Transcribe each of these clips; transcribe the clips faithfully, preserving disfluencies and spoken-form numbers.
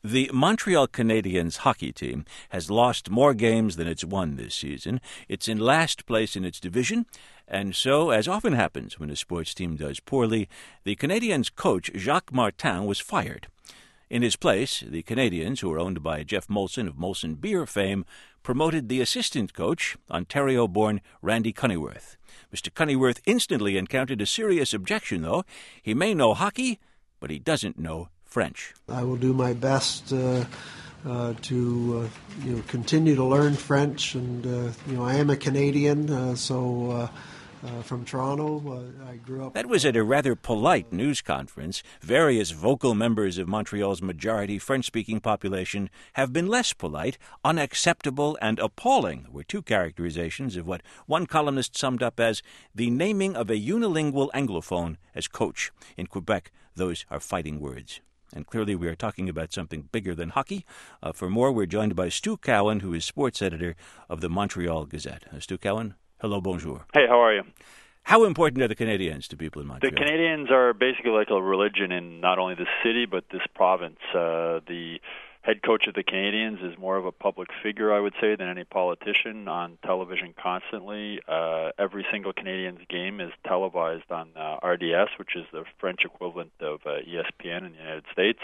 The Montreal Canadiens hockey team has lost more games than it's won this season. It's in last place in its division, and so, as often happens when a sports team does poorly, the Canadiens coach Jacques Martin was fired. In his place, the Canadiens, who are owned by Jeff Molson of Molson Beer fame, promoted the assistant coach, Ontario-born Randy Cunneyworth. Mister Cunneyworth instantly encountered a serious objection, though. He may know hockey, but he doesn't know French. I will do my best uh, uh, to uh, you know continue to learn French, and uh, you know I am a Canadian, uh, so uh, uh, from Toronto. Uh, I grew up. That was at a rather polite news conference. Various vocal members of Montreal's majority French-speaking population have been less polite. Unacceptable and appalling were two characterizations of what one columnist summed up as the naming of a unilingual Anglophone as coach. In Quebec, those are fighting words. And clearly we are talking about something bigger than hockey. Uh, for more, we're joined by Stu Cowan, who is sports editor of the Montreal Gazette. Uh, Stu Cowan, hello, bonjour. Hey, how are you? How important are the Canadiens to people in Montreal? The Canadiens are basically like a religion in not only this city, but this province. Uh, the head coach of the Canadiens is more of a public figure, I would say, than any politician, on television constantly. Uh, every single Canadiens game is televised on uh, R D S, which is the French equivalent of uh, E S P N in the United States.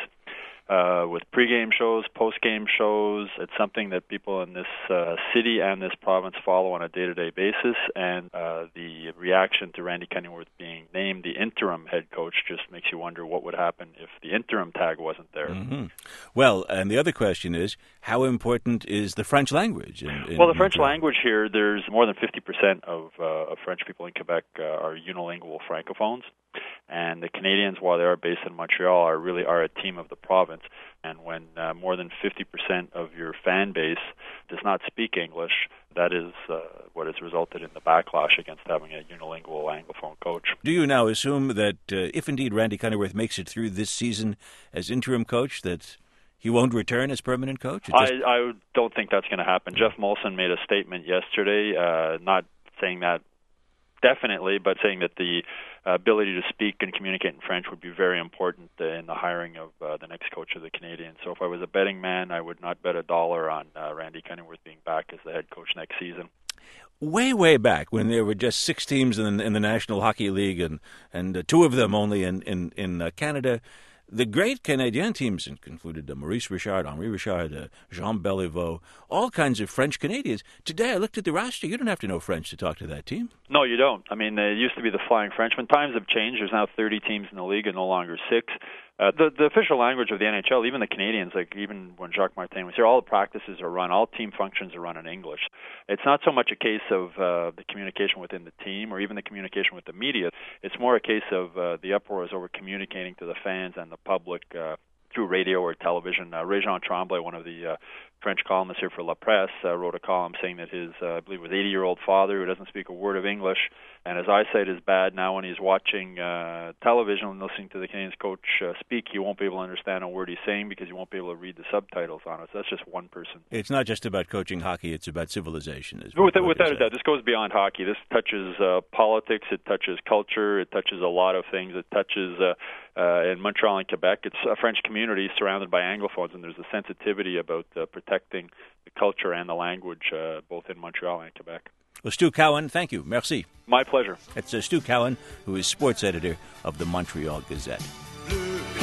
Uh, with pregame shows, postgame shows. It's something that people in this uh, city and this province follow on a day-to-day basis, and uh, the reaction to Randy Cunneyworth being named the interim head coach just makes you wonder what would happen if the interim tag wasn't there. Mm-hmm. Well, and the other question is, how important is the French language? In, in well, the French Montreal? language here, there's more than fifty percent of, uh, of French people in Quebec uh, are unilingual francophones. And the Canadiens, while they are based in Montreal, are really are a team of the province. And when uh, more than fifty percent of your fan base does not speak English, that is uh, what has resulted in the backlash against having a unilingual Anglophone coach. Do you now assume that uh, if indeed Randy Cunneyworth makes it through this season as interim coach, that he won't return as permanent coach? Just... I, I don't think that's going to happen. Jeff Molson made a statement yesterday, uh, not saying that definitely, but saying that the uh, ability to speak and communicate in French would be very important uh, in the hiring of uh, the next coach of the Canadiens. So if I was a betting man, I would not bet a dollar on uh, Randy Cunneyworth being back as the head coach next season. Way, way back when there were just six teams in, in the National Hockey League and, and uh, two of them only in, in, in uh, Canada, the great Canadian teams included uh, Maurice Richard, Henri Richard, uh, Jean Beliveau, all kinds of French Canadians. Today I looked at the roster. You don't have to know French to talk to that team. No, you don't. I mean, it used to be the Flying Frenchmen. Times have changed. There's now thirty teams in the league and no longer six. Uh, the, the official language of the N H L, even the Canadiens, like even when Jacques Martin was here, all the practices are run, all team functions are run in English. It's not so much a case of uh, the communication within the team or even the communication with the media. It's more a case of uh, the uproars over communicating to the fans and the public uh, through radio or television. Uh, Régent Tremblay, one of the uh, French columnists here for La Presse, uh, wrote a column saying that his, uh, I believe it was eighty-year-old father, who doesn't speak a word of English, and his eyesight is bad now when he's watching uh, television and listening to the Canadiens coach uh, speak, he won't be able to understand a word he's saying because he won't be able to read the subtitles on it. So that's just one person. It's not just about coaching hockey, it's about civilization. Is Without, without a doubt. This goes beyond hockey. This touches uh, politics, it touches culture, it touches a lot of things. It touches, uh, uh, in Montreal and Quebec, it's a French community surrounded by Anglophones, and there's a sensitivity about uh, protecting the culture and the language uh, both in Montreal and Quebec. Well, Stu Cowan, thank you. Merci. My pleasure. It's uh, Stu Cowan, who is sports editor of the Montreal Gazette. Bleu,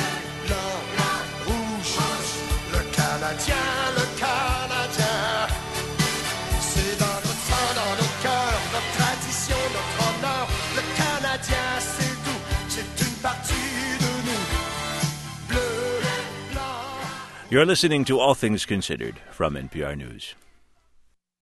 blanc, rouge, le Canadien, le Canadien. C'est dans notre sang, dans nos cœurs, notre tradition, notre honneur. Le Canadien, c'est tout, c'est une partie de nous. Bleu, blanc. You're listening to All Things Considered from N P R News.